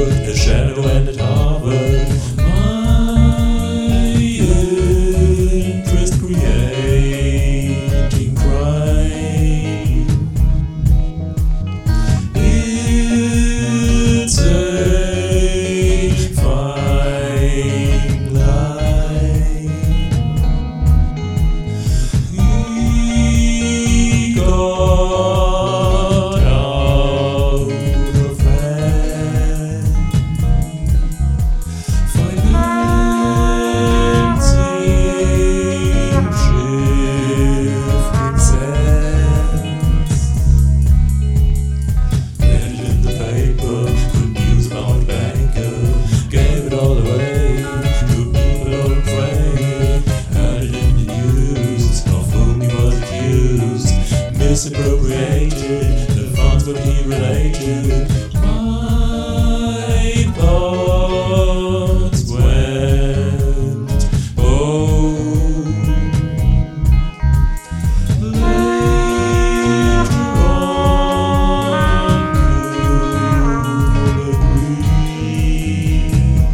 put a shadow and it hovered. My interest creating crime. It's a fine line. He got out of hand. Financing shifting sands. Read it in the paper, good news about a banker. Gave it all away to people all afraid. Had it in the news, of whom he was accused. Misappropriated the funds that he related. My thoughts went home. Later on, could agree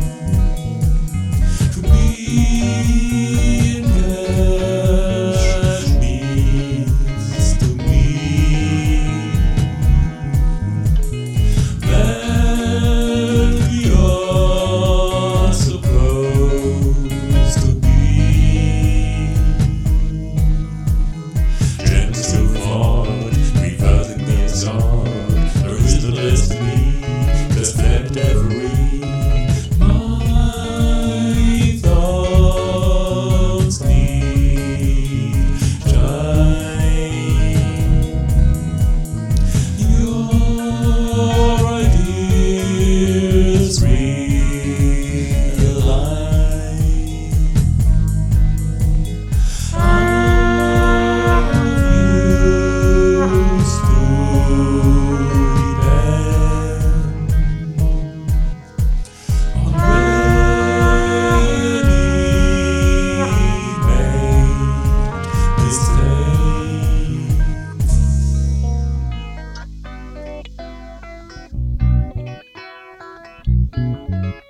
to be in cash means to me that we are supposed to be. Gems to forward, reversing the song. There is the destiny that's left every. My thoughts need time. Your ideas realign. Our views to depend on ready-made mistakes.